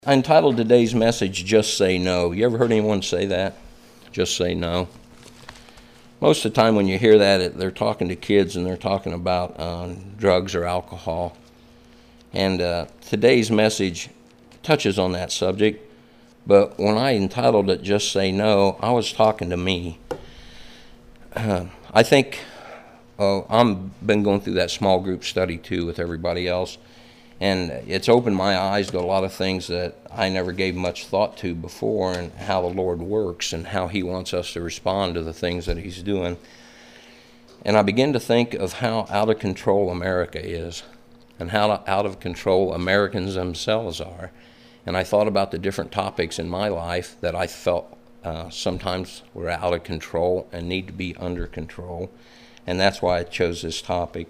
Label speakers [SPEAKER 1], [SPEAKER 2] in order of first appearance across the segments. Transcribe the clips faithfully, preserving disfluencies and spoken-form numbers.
[SPEAKER 1] I entitled today's message, Just Say No. You ever heard anyone say that? Just say no. Most of the time when you hear that, they're talking to kids and they're talking about uh, drugs or alcohol. And uh, today's message touches on that subject. But when I entitled it, Just Say No, I was talking to me. Uh, I think uh, I've been going through that small group study too with everybody else. And it's opened my eyes to a lot of things that I never gave much thought to before, and how the Lord works and how He wants us to respond to the things that He's doing. And I begin to think of how out of control America is and how out of control Americans themselves are. And I thought about the different topics in my life that I felt uh, sometimes were out of control and need to be under control. And that's why I chose this topic.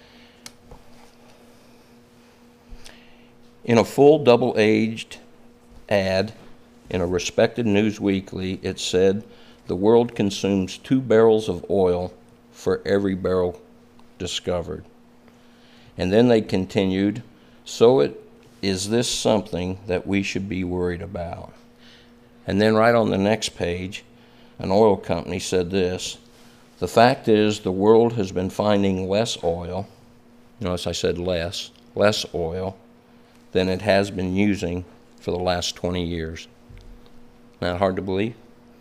[SPEAKER 1] In a full double-aged ad in a respected news weekly, it said, the world consumes two barrels of oil for every barrel discovered. And then they continued, so it is this something that we should be worried about? And then right on the next page, an oil company said this, the fact is the world has been finding less oil, notice I said less, less oil, than it has been using for the last twenty years. Not hard to believe?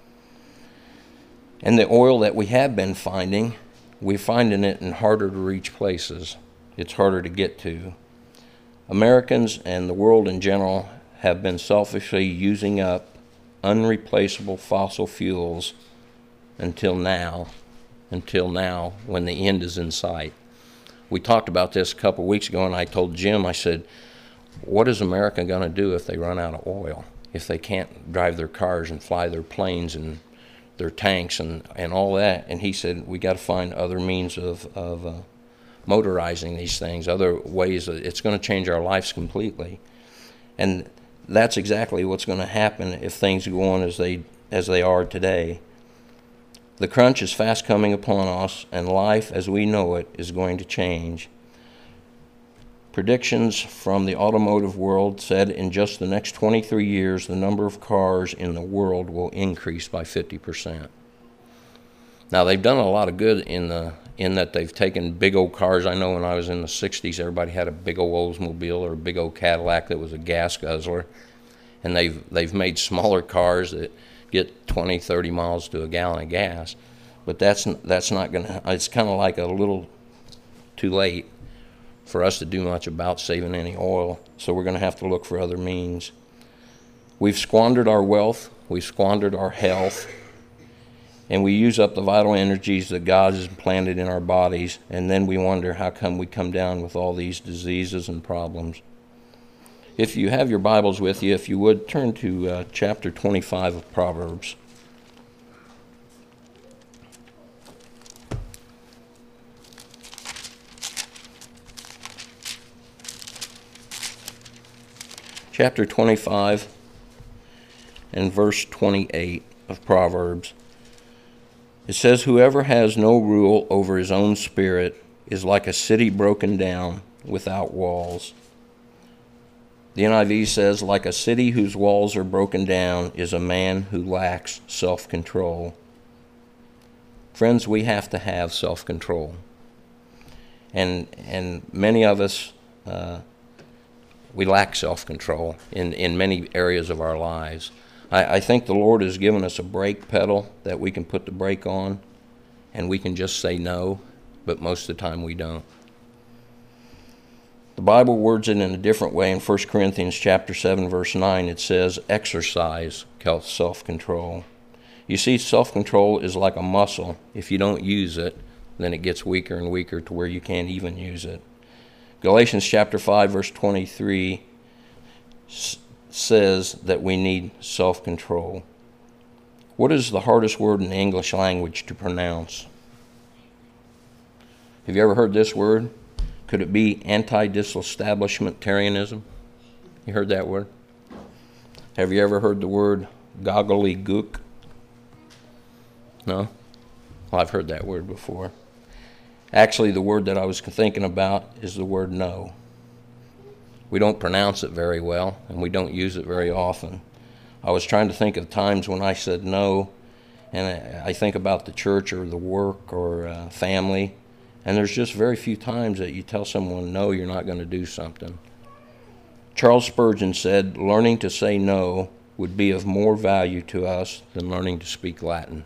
[SPEAKER 1] And the oil that we have been finding, we're finding it in harder to reach places. It's harder to get to. Americans and the world in general have been selfishly using up unreplaceable fossil fuels until now, until now when the end is in sight. We talked about this a couple of weeks ago, and I told Jim, I said, what is America going to do if they run out of oil? If they can't drive their cars and fly their planes and their tanks and, and all that? And he said, we got to find other means of, of uh, motorizing these things, other ways. It's going to change our lives completely. And that's exactly what's going to happen if things go on as they, as they are today. The crunch is fast coming upon us, and life as we know it is going to change. Predictions from the automotive world said in just the next twenty-three years, the number of cars in the world will increase by fifty percent. Now, they've done a lot of good in the in that they've taken big old cars. I know when I was in the sixties, everybody had a big old Oldsmobile or a big old Cadillac that was a gas guzzler. And they've, they've made smaller cars that get twenty, thirty miles to a gallon of gas. But that's, that's not going to, it's kind of like a little too late for us to do much about saving any oil, so we're going to have to look for other means. We've squandered our wealth, we've squandered our health, and we use up the vital energies that God has planted in our bodies, and then we wonder how come we come down with all these diseases and problems. If you have your Bibles with you, if you would, turn to uh, chapter twenty-five of Proverbs. Chapter twenty-five and verse twenty-eight of Proverbs. It says, whoever has no rule over his own spirit is like a city broken down without walls. The N I V says, like a city whose walls are broken down is a man who lacks self-control. Friends, we have to have self-control. And, and many of us, uh, we lack self-control in, in many areas of our lives. I, I think the Lord has given us a brake pedal that we can put the brake on, and we can just say no, but most of the time we don't. The Bible words it in a different way. In First Corinthians chapter seven, verse nine, it says, exercise self-control. You see, self-control is like a muscle. If you don't use it, then it gets weaker and weaker to where you can't even use it. Galatians chapter five, verse twenty-three s- says that we need self-control. What is the hardest word in the English language to pronounce? Have you ever heard this word? Could it be anti-disestablishmentarianism? You heard that word? Have you ever heard the word gobbledygook? No? Well, I've heard that word before. Actually, the word that I was thinking about is the word no. We don't pronounce it very well, and we don't use it very often. I was trying to think of times when I said no, and I think about the church or the work or uh, family, and there's just very few times that you tell someone no, you're not going to do something. Charles Spurgeon said, learning to say no would be of more value to us than learning to speak Latin.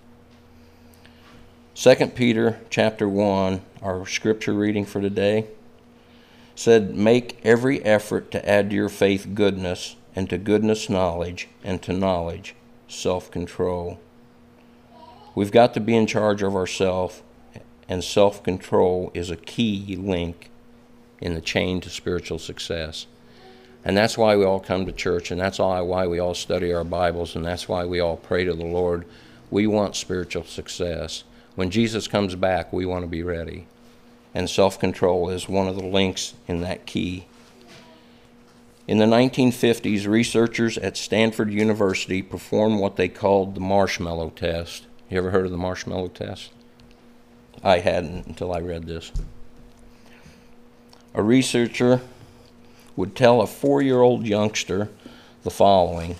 [SPEAKER 1] Second Peter chapter one, our scripture reading for today, said, make every effort to add to your faith goodness, and to goodness knowledge, and to knowledge self-control. We've got to be in charge of ourselves, and self-control is a key link in the chain to spiritual success. And that's why we all come to church, and that's why we all study our Bibles, and that's why we all pray to the Lord. We want spiritual success. When Jesus comes back, we want to be ready. And self-control is one of the links in that key. In the nineteen fifties, researchers at Stanford University performed what they called the marshmallow test. You ever heard of the marshmallow test? I hadn't until I read this. A researcher would tell a four-year-old youngster the following.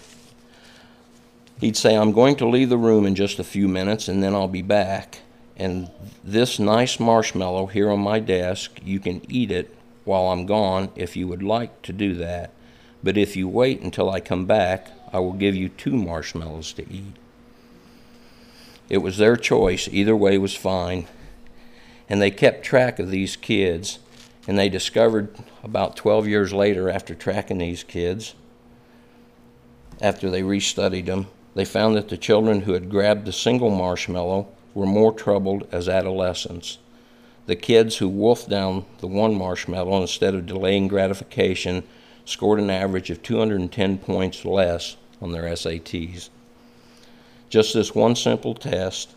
[SPEAKER 1] He'd say, I'm going to leave the room in just a few minutes, and then I'll be back. And this nice marshmallow here on my desk, you can eat it while I'm gone if you would like to do that. But if you wait until I come back, I will give you two marshmallows to eat. It was their choice. Either way was fine. And they kept track of these kids, and they discovered about twelve years later, after tracking these kids, after they restudied them, they found that the children who had grabbed the single marshmallow were more troubled as adolescents. The kids who wolfed down the one marshmallow instead of delaying gratification scored an average of two hundred ten points less on their S A Ts. Just this one simple test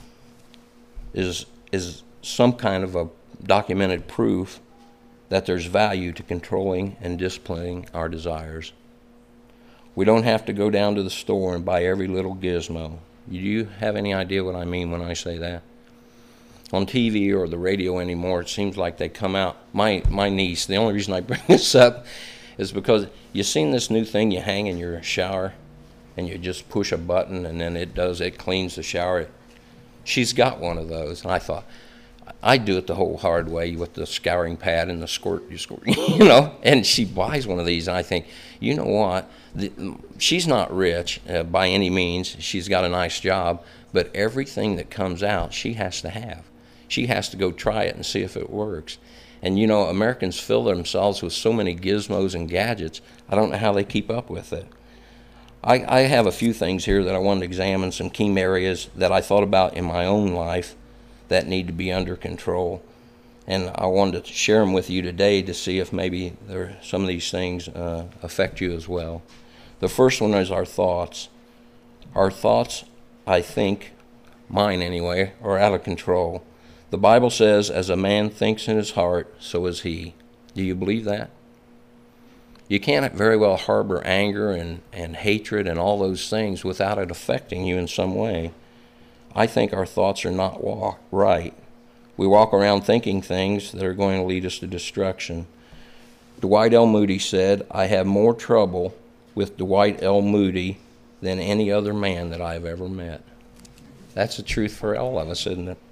[SPEAKER 1] is, is some kind of a documented proof that there's value to controlling and disciplining our desires. We don't have to go down to the store and buy every little gizmo. Do you have any idea what I mean when I say that? On T V or the radio anymore, it seems like they come out. My my niece, the only reason I bring this up is because you seen this new thing you hang in your shower and you just push a button and then it does, it cleans the shower. She's got one of those, and I thought, I do it the whole hard way with the scouring pad and the squirt, you squirt, you know, and she buys one of these, and I think, you know what, the, she's not rich uh, by any means, she's got a nice job, but everything that comes out, she has to have. She has to go try it and see if it works. And, you know, Americans fill themselves with so many gizmos and gadgets, I don't know how they keep up with it. I, I have a few things here that I wanted to examine, some key areas that I thought about in my own life that need to be under control. And I wanted to share them with you today to see if maybe there, some of these things uh, affect you as well. The first one is our thoughts. Our thoughts, I think, mine anyway, are out of control. The Bible says, as a man thinks in his heart, so is he. Do you believe that? You can't very well harbor anger and, and hatred and all those things without it affecting you in some way. I think our thoughts are not walk, right. We walk around thinking things that are going to lead us to destruction. Dwight L. Moody said, I have more trouble with Dwight L. Moody than any other man that I've ever met. That's the truth for all of us, isn't it?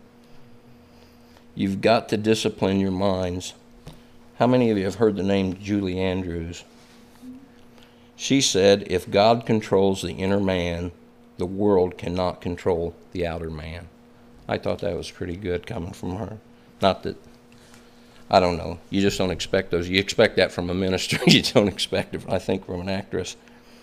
[SPEAKER 1] You've got to discipline your minds. How many of you have heard the name Julie Andrews? She said, if God controls the inner man, the world cannot control the outer man. I thought that was pretty good coming from her. Not that, I don't know, you just don't expect those. You expect that from a minister. You don't expect it, I think, from an actress.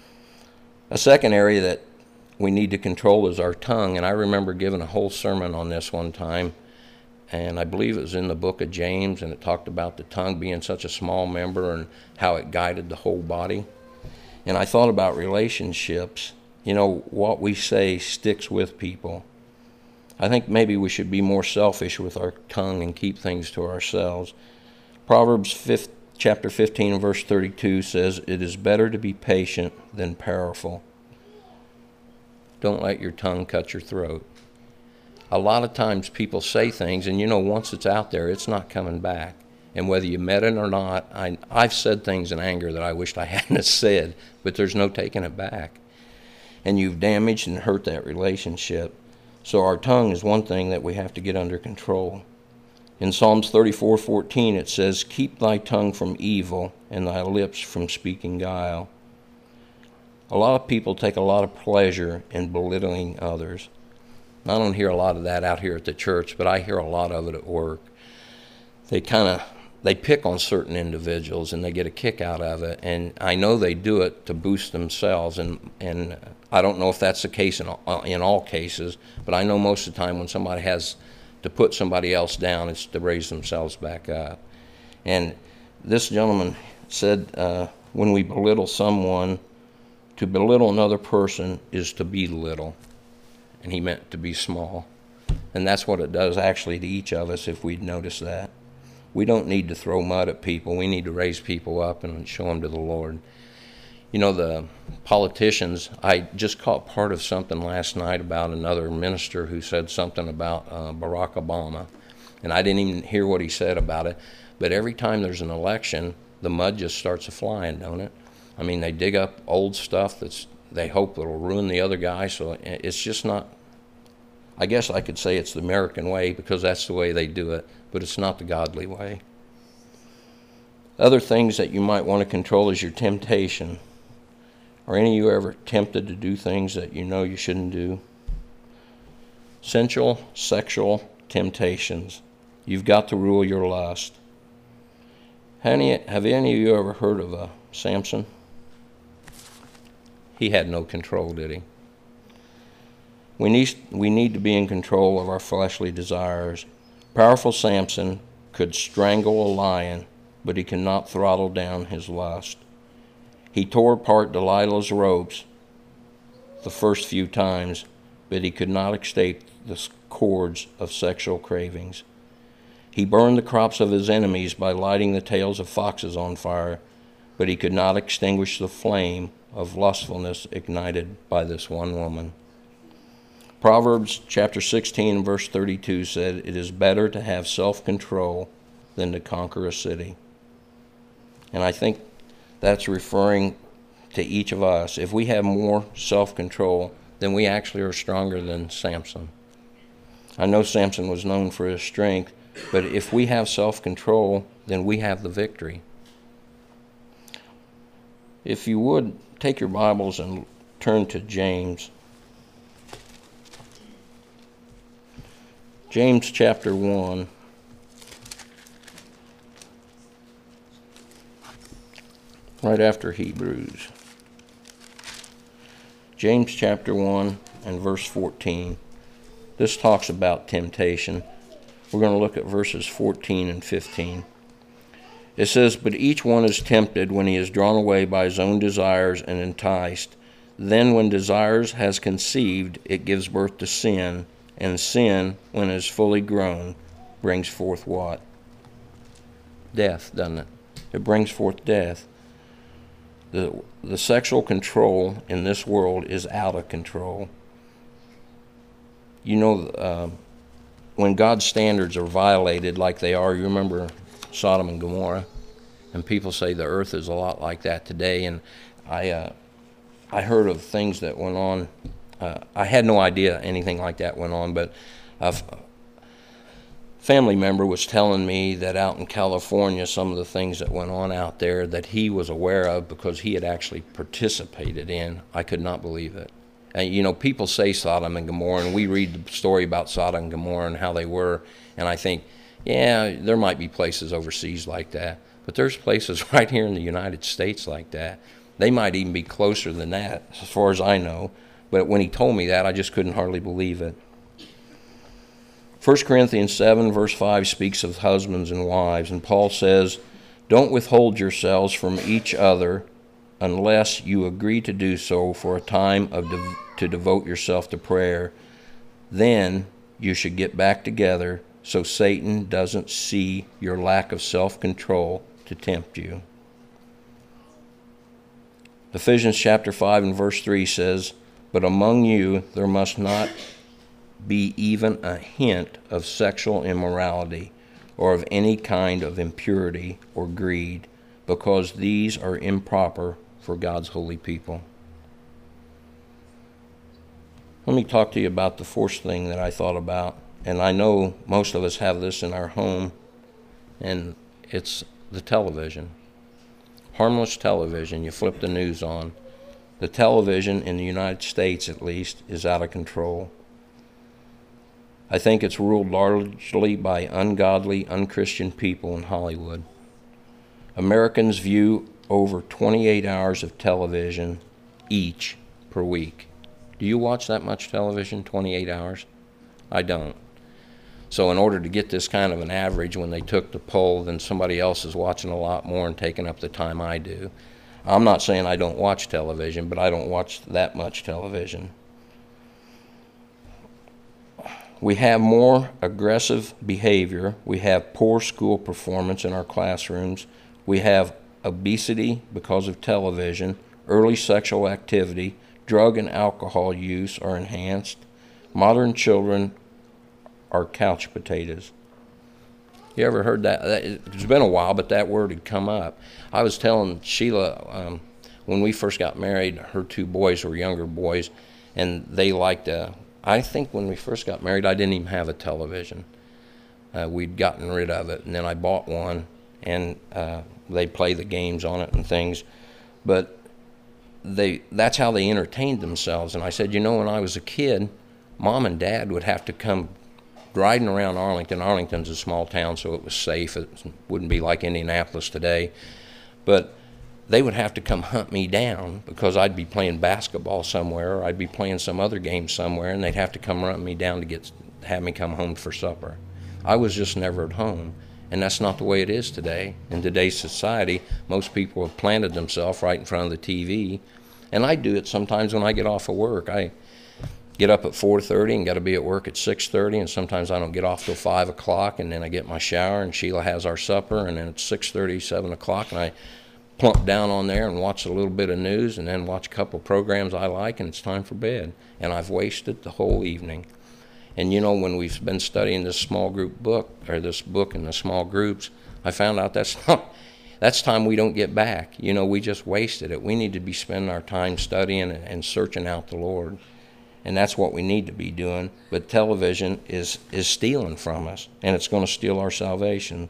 [SPEAKER 1] A second area that we need to control is our tongue, and I remember giving a whole sermon on this one time, and I believe it was in the book of James, and it talked about the tongue being such a small member and how it guided the whole body. And I thought about relationships. You know, what we say sticks with people. I think maybe we should be more selfish with our tongue and keep things to ourselves. Proverbs fifth, chapter fifteen, verse thirty-two says, it is better to be patient than powerful. Don't let your tongue cut your throat. A lot of times people say things, and you know, once it's out there, it's not coming back. And whether you met it or not, I, I've said things in anger that I wished I hadn't have said, but there's no taking it back. And you've damaged and hurt that relationship. So our tongue is one thing that we have to get under control. In Psalms thirty-four fourteen, it says, "Keep thy tongue from evil and thy lips from speaking guile." A lot of people take a lot of pleasure in belittling others. I don't hear a lot of that out here at the church, but I hear a lot of it at work. They kind of, they pick on certain individuals and they get a kick out of it. And I know they do it to boost themselves. And, and I don't know if that's the case in all, in all cases, but I know most of the time when somebody has to put somebody else down, it's to raise themselves back up. And this gentleman said, uh, when we belittle someone, to belittle another person is to belittle. And he meant to be small. And that's what it does actually to each of us if we'd notice that. We don't need to throw mud at people. We need to raise people up and show them to the Lord. You know, the politicians, I just caught part of something last night about another minister who said something about uh, Barack Obama. And I didn't even hear what he said about it. But every time there's an election, the mud just starts a-flying, don't it? I mean, they dig up old stuff that's they hope it'll ruin the other guy. So it's just not, I guess I could say it's the American way because that's the way they do it, but it's not the godly way. Other things that you might want to control is your temptation. Are any of you ever tempted to do things that you know you shouldn't do? Sensual, sexual temptations. You've got to rule your lust. Have any, have any of you ever heard of uh, Samson? He had no control, did he? We need, we need to be in control of our fleshly desires. Powerful Samson could strangle a lion, but he could not throttle down his lust. He tore apart Delilah's ropes the first few times, but he could not escape the cords of sexual cravings. He burned the crops of his enemies by lighting the tails of foxes on fire, but he could not extinguish the flame of lustfulness ignited by this one woman. Proverbs chapter sixteen, verse thirty-two said, "It is better to have self-control than to conquer a city." And I think that's referring to each of us. If we have more self-control, then we actually are stronger than Samson. I know Samson was known for his strength, but if we have self-control, then we have the victory. If you would, take your Bibles and turn to James. James chapter one. Right after Hebrews. James chapter one and verse fourteen. This talks about temptation. We're going to look at verses fourteen and fifteen. It says, "But each one is tempted when he is drawn away by his own desires and enticed. Then when desires has conceived, it gives birth to sin. And sin, when it is fully grown, brings forth what? Death, doesn't it? It brings forth death. The, the sexual control in this world is out of control. You know, uh, when God's standards are violated like they are, you remember Sodom and Gomorrah? And people say the earth is a lot like that today. And I, uh, I heard of things that went on. Uh, I had no idea anything like that went on, but a family member was telling me that out in California, some of the things that went on out there that he was aware of because he had actually participated in. I could not believe it. And, you know, people say Sodom and Gomorrah, and we read the story about Sodom and Gomorrah and how they were, and I think, yeah, there might be places overseas like that, but there's places right here in the United States like that. They might even be closer than that, as far as I know. But when he told me that, I just couldn't hardly believe it. First Corinthians seven, verse five speaks of husbands and wives, and Paul says, "Don't withhold yourselves from each other unless you agree to do so for a time of de- to devote yourself to prayer. Then you should get back together so Satan doesn't see your lack of self-control to tempt you." Ephesians chapter five and verse three says, "But among you there must not be even a hint of sexual immorality, or of any kind of impurity or greed, because these are improper for God's holy people. Let me talk to you about the fourth thing that I thought about, and I know most of us have this in our home, and it's the television. Harmless television. You flip the news on. The television in the United States, at least, is out of control. I think it's ruled largely by ungodly, unchristian people in Hollywood. Americans view over twenty-eight hours of television each per week. Do you watch that much television, twenty-eight hours? I don't. So in order to get this kind of an average, when they took the poll, then somebody else is watching a lot more and taking up the time I do. I'm not saying I don't watch television, but I don't watch that much television. We have more aggressive behavior. We have poor school performance in our classrooms. We have obesity because of television. Early sexual activity, drug and alcohol use are enhanced. Modern children are couch potatoes. You ever heard that? It's been a while, but that word had come up. I was telling Sheila, um, when we first got married, her two boys were younger boys, and they liked, uh, I think when we first got married, I didn't even have a television. Uh, we'd gotten rid of it, and then I bought one, and uh, they play the games on it and things. But they that's how they entertained themselves. And I said, you know, when I was a kid, Mom and Dad would have to come riding around Arlington. Arlington's a small town, so it was safe. It wouldn't be like Indianapolis today. But they would have to come hunt me down because I'd be playing basketball somewhere, or I'd be playing some other game somewhere, and they'd have to come run me down to get have me come home for supper. I was just never at home, and that's not the way it is today. In today's society, most people have planted themselves right in front of the T V, and I do it sometimes when I get off of work. I get up at four thirty and got to be at work at six thirty, and sometimes I don't get off till five o'clock, and then I get my shower, and Sheila has our supper, and then it's six thirty, seven o'clock, and I plump down on there and watch a little bit of news and then watch a couple of programs I like, and it's time for bed. And I've wasted the whole evening. And you know, when we've been studying this small group book, or this book in the small groups, I found out that's not, that's time we don't get back. You know, we just wasted it. We need to be spending our time studying and searching out the Lord. And that's what we need to be doing. But television is, is stealing from us, and it's going to steal our salvation.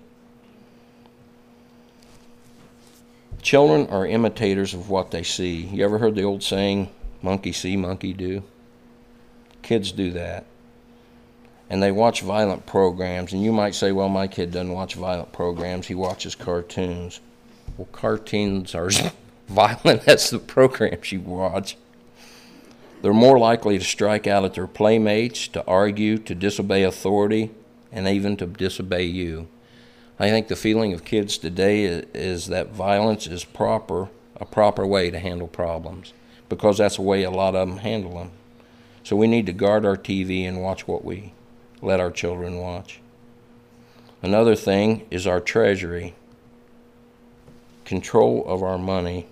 [SPEAKER 1] Children are imitators of what they see. You ever heard the old saying, monkey see, monkey do? Kids do that. And they watch violent programs. And you might say, well, my kid doesn't watch violent programs. He watches cartoons. Well, cartoons are as violent as the programs you watch. They're more likely to strike out at their playmates, to argue, to disobey authority, and even to disobey you. I think the feeling of kids today is that violence is proper, a proper way to handle problems, because that's the way a lot of them handle them. So we need to guard our T V and watch what we let our children watch. Another thing is our treasury, control of our money.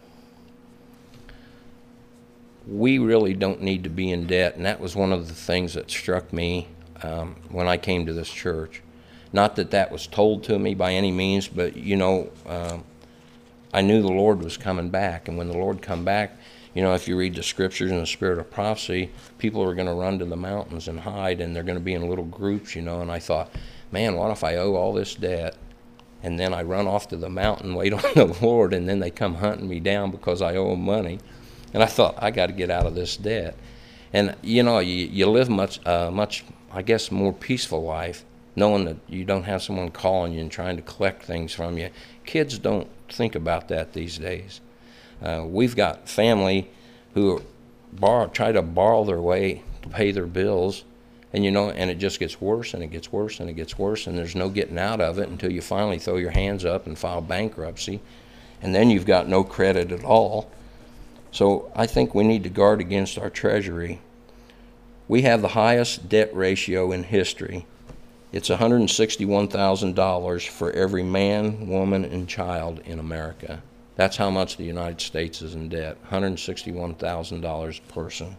[SPEAKER 1] We really don't need to be in debt, and that was one of the things that struck me um, when I came to this church. Not that that was told to me by any means, but, you know, um, I knew the Lord was coming back, and when the Lord come back, you know, if you read the scriptures in the spirit of prophecy, people are going to run to the mountains and hide, and they're going to be in little groups, you know, and I thought, man, what if I owe all this debt, and then I run off to the mountain, wait on the Lord, and then they come hunting me down because I owe them money. And I thought, I got to get out of this debt. And, you know, you, you live much, uh, much, I guess, more peaceful life, knowing that you don't have someone calling you and trying to collect things from you. Kids don't think about that these days. Uh, we've got family who borrow, try to borrow their way to pay their bills, and, you know, and it just gets worse and it gets worse and it gets worse, and there's no getting out of it until you finally throw your hands up and file bankruptcy, and then you've got no credit at all. So I think we need to guard against our treasury. We have the highest debt ratio in history. It's one hundred sixty-one thousand dollars for every man, woman, and child in America. That's how much the United States is in debt, one hundred sixty-one thousand dollars a person.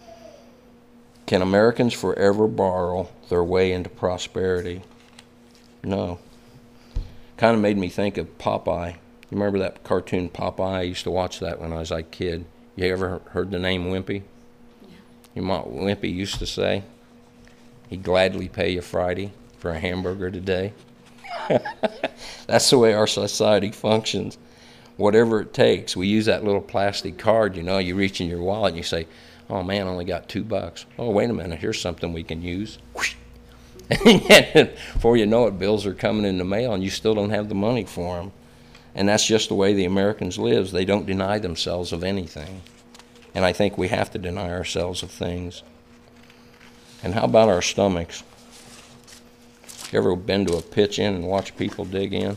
[SPEAKER 1] Can Americans forever borrow their way into prosperity? No. Kind of made me think of Popeye. You remember that cartoon Popeye? I used to watch that when I was a kid. You ever heard the name Wimpy? Yeah. Your mom, Wimpy used to say, he'd gladly pay you Friday for a hamburger today. That's the way our society functions. Whatever it takes. We use that little plastic card, you know, you reach in your wallet and you say, oh man, I only got two bucks. Oh, wait a minute, here's something we can use. And before you know it, bills are coming in the mail and you still don't have the money for them. And that's just the way the Americans live. They don't deny themselves of anything. And I think we have to deny ourselves of things. And how about our stomachs? You ever been to a pitch in and watch people dig in?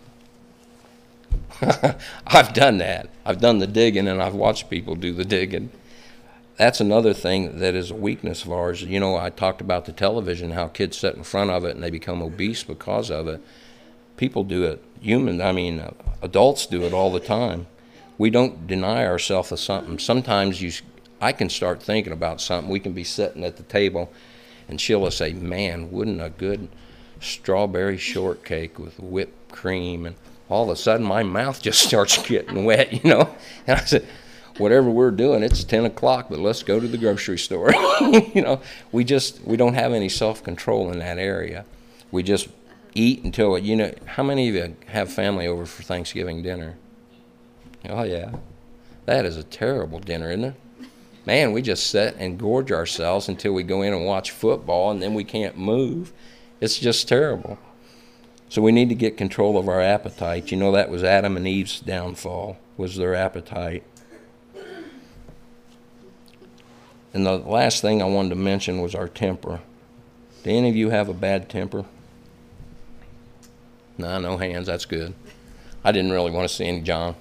[SPEAKER 1] I've done that. I've done the digging and I've watched people do the digging. That's another thing that is a weakness of ours. You know, I talked about the television, how kids sit in front of it and they become obese because of it. People do it. Human, I mean, uh, adults do it all the time. We don't deny ourselves of something. Sometimes you, I can start thinking about something. We can be sitting at the table and she'll say, man, wouldn't a good strawberry shortcake with whipped cream, and all of a sudden my mouth just starts getting wet, you know. And I said, whatever we're doing, it's ten o'clock, but let's go to the grocery store. You know, we just, we don't have any self-control in that area. We just eat until, you know, how many of you have family over for Thanksgiving dinner? Oh, yeah. That is a terrible dinner, isn't it? Man, we just sit and gorge ourselves until we go in and watch football, and then we can't move. It's just terrible. So we need to get control of our appetite. You know, that was Adam and Eve's downfall, was their appetite. And the last thing I wanted to mention was our temper. Do any of you have a bad temper? No, no hands. That's good. I didn't really want to see any John.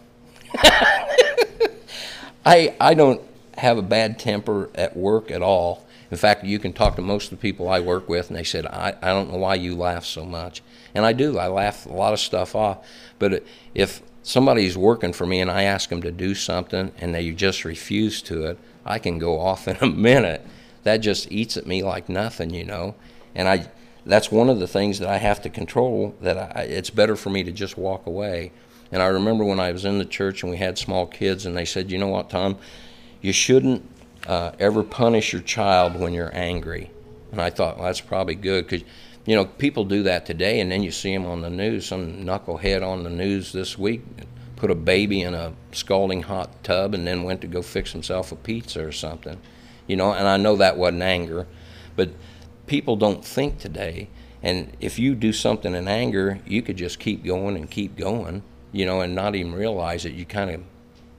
[SPEAKER 1] I I don't have a bad temper at work at all. In fact, you can talk to most of the people I work with, and they said, I, I don't know why you laugh so much. And I do. I laugh a lot of stuff off. But if somebody's working for me and I ask them to do something and they just refuse to it, I can go off in a minute. That just eats at me like nothing, you know. And I that's one of the things that I have to control, that I, it's better for me to just walk away. And I remember when I was in the church and we had small kids, and they said, you know what, Tom, you shouldn't uh, ever punish your child when you're angry. And I thought, well, that's probably good, because, you know, people do that today, and then you see them on the news. Some knucklehead on the news this week put a baby in a scalding hot tub and then went to go fix himself a pizza or something. You know, and I know that wasn't anger, but people don't think today. And if you do something in anger, you could just keep going and keep going, you know, and not even realize it. You kind of,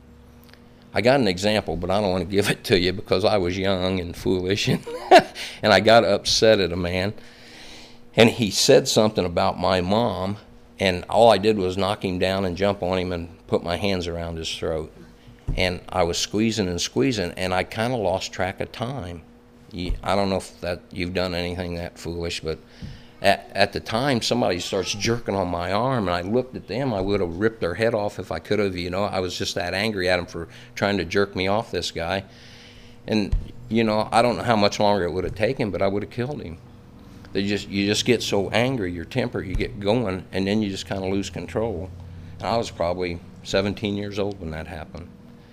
[SPEAKER 1] I got an example, but I don't want to give it to you because I was young and foolish, and, and I got upset at a man, and he said something about my mom, and all I did was knock him down and jump on him and put my hands around his throat. And I was squeezing and squeezing, and I kind of lost track of time. You, I don't know if that you've done anything that foolish, but at, at the time, somebody starts jerking on my arm, and I looked at them. I would have ripped their head off if I could have, you know. I was just that angry at them for trying to jerk me off, this guy. And, you know, I don't know how much longer it would have taken, but I would have killed him. They just You just get so angry, your temper, you get going, and then you just kind of lose control. And I was probably seventeen years old when that happened.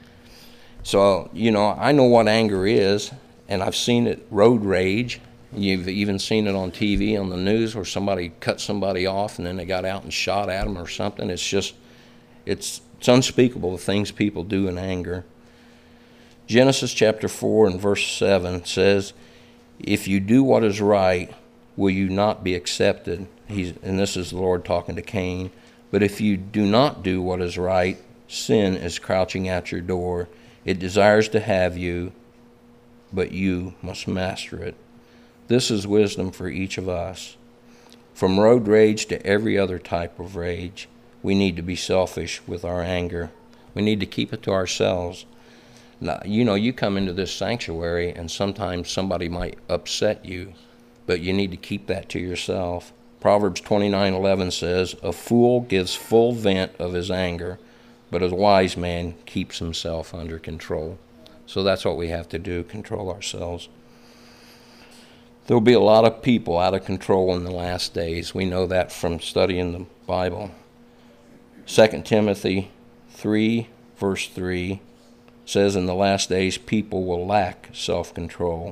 [SPEAKER 1] So, you know, I know what anger is, and I've seen it, road rage. You've even seen it on T V, on the news, where somebody cut somebody off and then they got out and shot at them or something. It's just, it's, it's unspeakable, the things people do in anger. Genesis chapter four and verse seven says, if you do what is right, will you not be accepted? He's, and this is the Lord talking to Cain. But if you do not do what is right, sin is crouching at your door. It desires to have you, but you must master it. This is wisdom for each of us. From road rage to every other type of rage, we need to be selfish with our anger. We need to keep it to ourselves. Now, you know, you come into this sanctuary and sometimes somebody might upset you, but you need to keep that to yourself. Proverbs twenty-nine eleven says, a fool gives full vent of his anger, but a wise man keeps himself under control. So that's what we have to do, control ourselves. There'll be a lot of people out of control in the last days. We know that from studying the Bible. Second Timothy three, verse three says, in the last days people will lack self-control.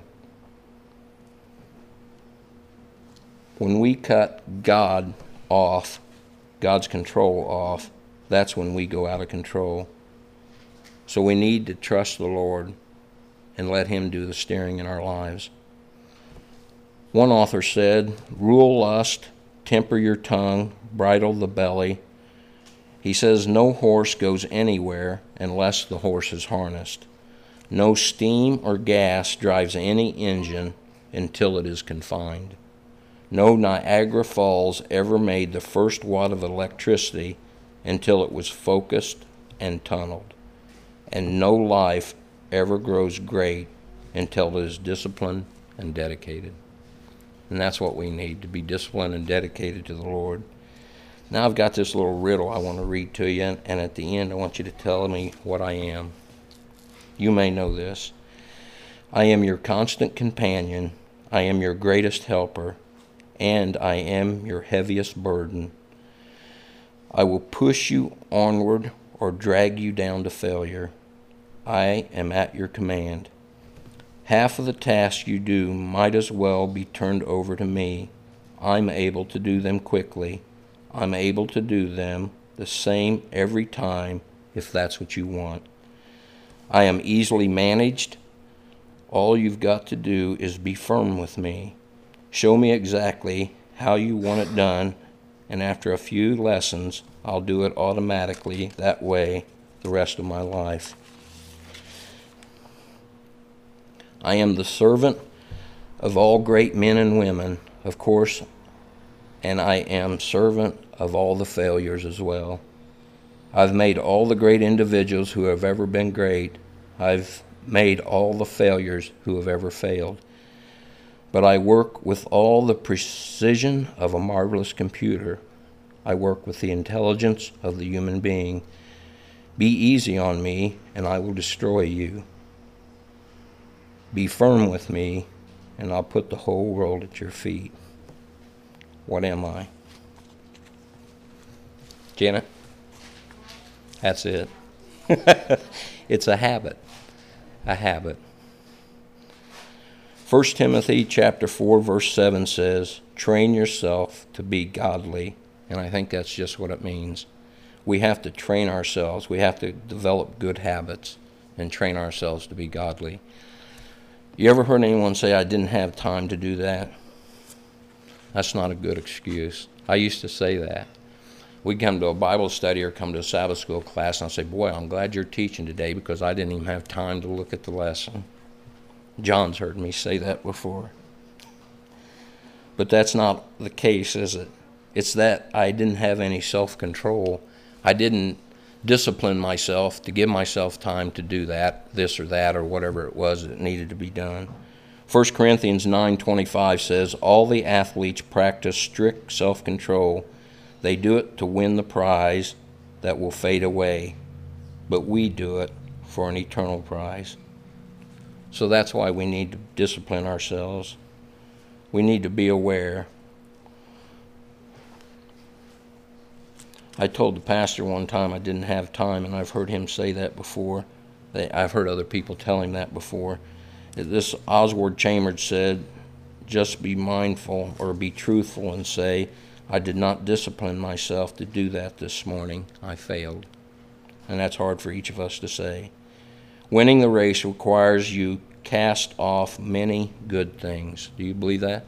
[SPEAKER 1] When we cut God off, God's control off, that's when we go out of control. So we need to trust the Lord and let Him do the steering in our lives. One author said, rule lust, temper your tongue, bridle the belly. He says no horse goes anywhere unless the horse is harnessed. No steam or gas drives any engine until it is confined. No Niagara Falls ever made the first watt of electricity until it was focused and tunneled. And no life ever grows great until it is disciplined and dedicated. And that's what we need, to be disciplined and dedicated to the Lord. Now I've got this little riddle I want to read to you, and at the end I want you to tell me what I am. You may know this. I am your constant companion, I am your greatest helper, and I am your heaviest burden. I will push you onward or drag you down to failure. I am at your command. Half of the tasks you do might as well be turned over to me. I'm able to do them quickly. I'm able to do them the same every time if that's what you want. I am easily managed. All you've got to do is be firm with me. Show me exactly how you want it done, and after a few lessons, I'll do it automatically that way the rest of my life. I am the servant of all great men and women, of course, and I am servant of all the failures as well. I've made all the great individuals who have ever been great. I've made all the failures who have ever failed. But I work with all the precision of a marvelous computer. I work with the intelligence of the human being. Be easy on me, and I will destroy you. Be firm with me, and I'll put the whole world at your feet. What am I? Janet? That's it. It's a habit. A habit. First Timothy chapter four, verse seven says, train yourself to be godly. And I think that's just what it means. We have to train ourselves. We have to develop good habits and train ourselves to be godly. You ever heard anyone say, I didn't have time to do that? That's not a good excuse. I used to say that. We'd come to a Bible study or come to a Sabbath school class, and I'd say, boy, I'm glad you're teaching today because I didn't even have time to look at the lesson. John's heard me say that before. But that's not the case, is it? It's that I didn't have any self-control. I didn't discipline myself to give myself time to do that, this or that, or whatever it was that needed to be done. First Corinthians nine twenty-five says, all the athletes practice strict self-control. They do it to win the prize that will fade away, but we do it for an eternal prize. So that's why we need to discipline ourselves. We need to be aware. I told the pastor one time I didn't have time, and I've heard him say that before. I've heard other people tell him that before. This Oswald Chambers said, just be mindful or be truthful and say, I did not discipline myself to do that this morning. I failed. And that's hard for each of us to say. Winning the race requires you cast off many good things. Do you believe that?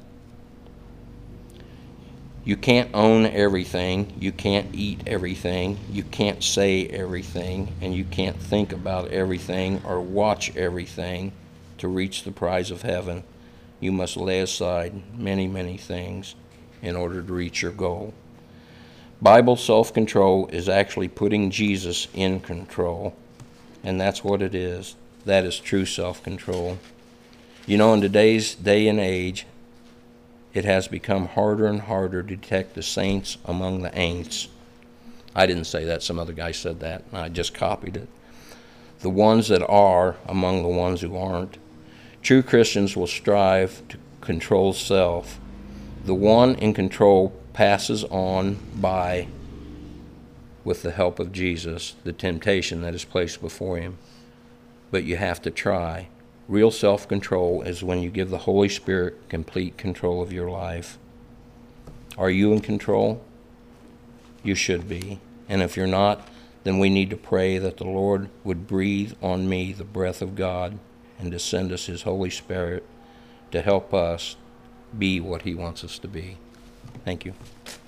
[SPEAKER 1] You can't own everything. You can't eat everything. You can't say everything. And you can't think about everything or watch everything to reach the prize of heaven. You must lay aside many, many things in order to reach your goal. Bible self-control is actually putting Jesus in control, and that's what it is. That is true self-control. You know, in today's day and age, it has become harder and harder to detect the saints among the ain'ts. I didn't say that. Some other guy said that, and I just copied it. The ones that are among the ones who aren't. True Christians will strive to controls self. The one in control passes on by, with the help of Jesus, the temptation that is placed before him. But you have to try. Real self-control is when you give the Holy Spirit complete control of your life. Are you in control? You should be. And if you're not, then we need to pray that the Lord would breathe on me the breath of God and to send us his Holy Spirit to help us be what he wants us to be. Thank you.